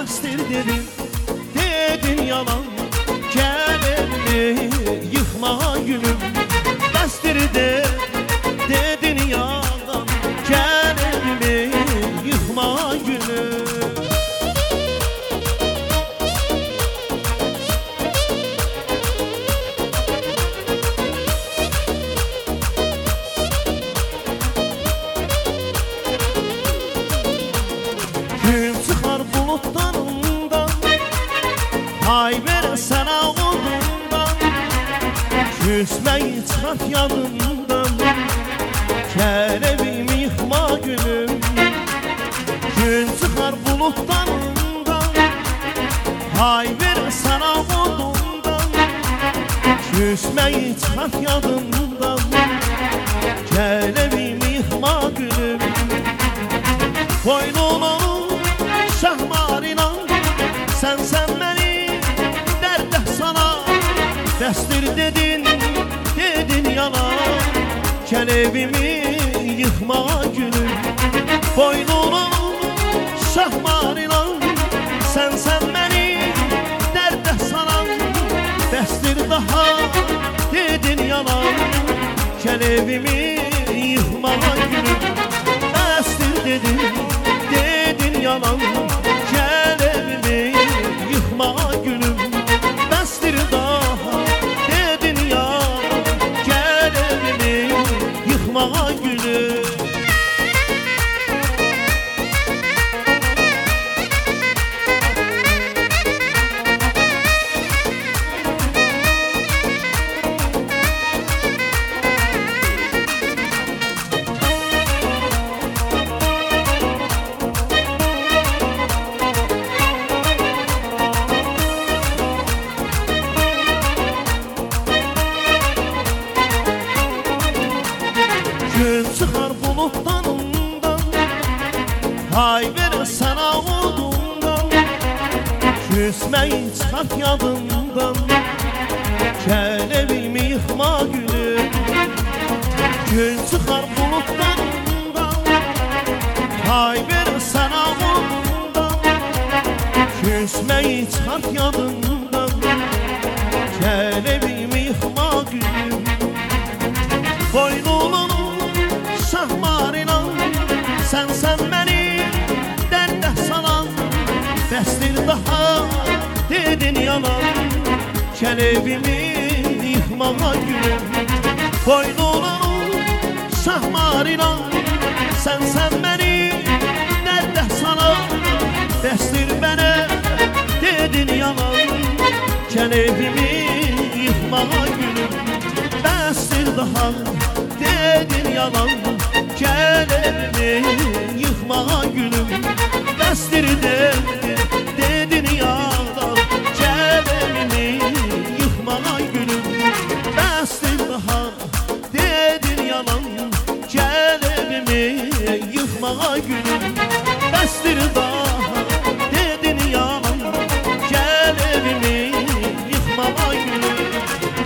bəsdir dedim, dedin yalan. Gəl evimi yıkma gülüm, bəsdir dedin yalan. Gəl evimi yıkma gülüm. Gün çıxar bulutlarından, ay verə sənə odundan. Küsməyi çıxart yadından, gəl evimi yıkma gülüm. Gün çıxar bulutlarından, ay verə sənə odundan. Küsməyi çıxart yadından, gəl evimi yıkma gülüm. Boynunu şahmarına, sen beni dərdə sana. Bəsdir dedin yalan. Gəl evimi yıkma gülüm. Boynunu şahmarına, sen beni dərdə sana. Bəsdir daha dedin yalan. Gəl evimi yıkma gülüm. Bəsdir dedin yalan. Gəl evimi yıkma gülüm. Bəsdir daha dedin yalan. Gəl evimi yıkma gülüm. Gün çıxar bulutlarından, ay verə sənə odundan. Küsməyi çıxart yadından, gəl evimi yıkma gülüm. Gün çıxar bulutlarından, ay verə sənə odundan. Küsməyi çıxart yadından, gəl evimi yıkma gülüm. Boynunu şahmarına, sen beni dərdə salan. Bəsdir daha dedin yalan. Gəl evimi yıkma gülüm. Boynunu şahmarına, sen beni dərdə salan. Bəsdir bana dedin yalan. Gəl evimi yıkma gülüm. Bəsdir daha dedin yalan. Gəl evimi yıkma gülüm. Bəsdir dedin yalan. Gəl evimi yıkma gülüm. Bəsdir daha dedin yalan. Gəl evimi yıkma gülüm. Bəsdir daha